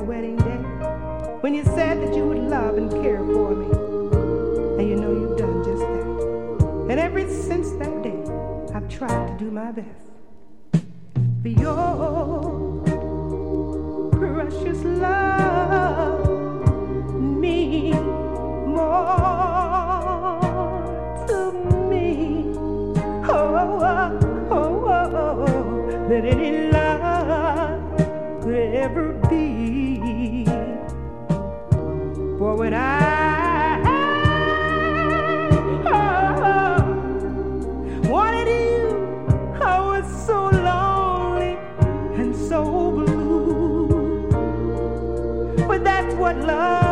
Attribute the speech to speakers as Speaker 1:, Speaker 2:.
Speaker 1: wedding day, when you said that you would love and care for me. And you know you've done just that. And ever since that day, I've tried to do my best for your precious love means more to me, than any love could ever be. For when I wanted you, I was so lonely and so blue. But that's what love